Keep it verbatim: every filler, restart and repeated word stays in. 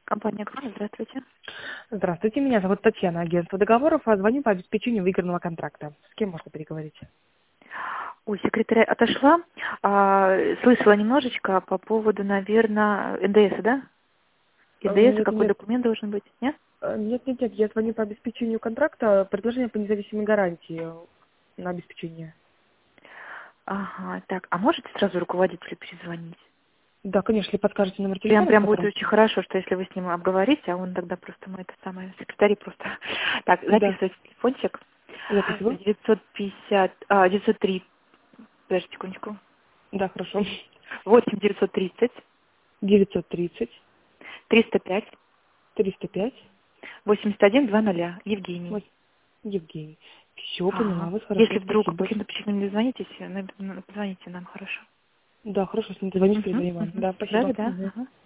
Компания «Крон», здравствуйте. Здравствуйте, меня зовут Татьяна, агентство договоров, а звоню по обеспечению выигранного контракта. С кем можно переговорить? Ой, секретарь отошла. А, слышала немножечко по поводу, наверное, эн дэ эса, да? Э, эн дэ эса, Нет, какой нет, документ должен быть, нет? э, нет, нет, нет, я звоню по обеспечению контракта, предложение по независимой гарантии на обеспечение. Ага, так, а можете сразу руководителю перезвонить? Да, конечно, если подскажете номер Прям, телефона, по прям будет которому... очень хорошо, что если вы с ним обговорите, а он тогда просто, мы это самое, секретари просто. Так, Да, записывайте телефончик. записываю. девятьсот пятьдесят, а, девятьсот три, подождите секундочку. Да, хорошо. восемь девятьсот тридцать, девятьсот тридцать, триста пять, триста пять, восемьдесят один двадцать, Евгений. вот, Евгений. Все, поняла Ага. вас, хорошо, Если вдруг спасибо большое. почему-то не дозвонитесь, на- на- позвоните нам, хорошо. Да, хорошо, с ним дозвонюсь, Угу, перезвоню вам. угу. Да, Да, спасибо. да, да. Мгм. Ага.